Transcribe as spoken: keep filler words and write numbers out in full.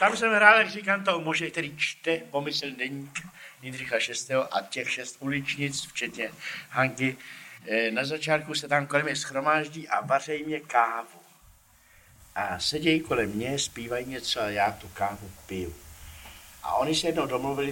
tam jsem hrál, jak říkám, toho muže, který čte pomyslný deník Jindřicha šestého a těch šest uličnic, včetně Hanky. Na začátku se tam kolem mě schromáždí a vařejí mě kávu. A sedějí kolem mě, zpívají něco a já tu kávu piju. A oni se jednou domluvili,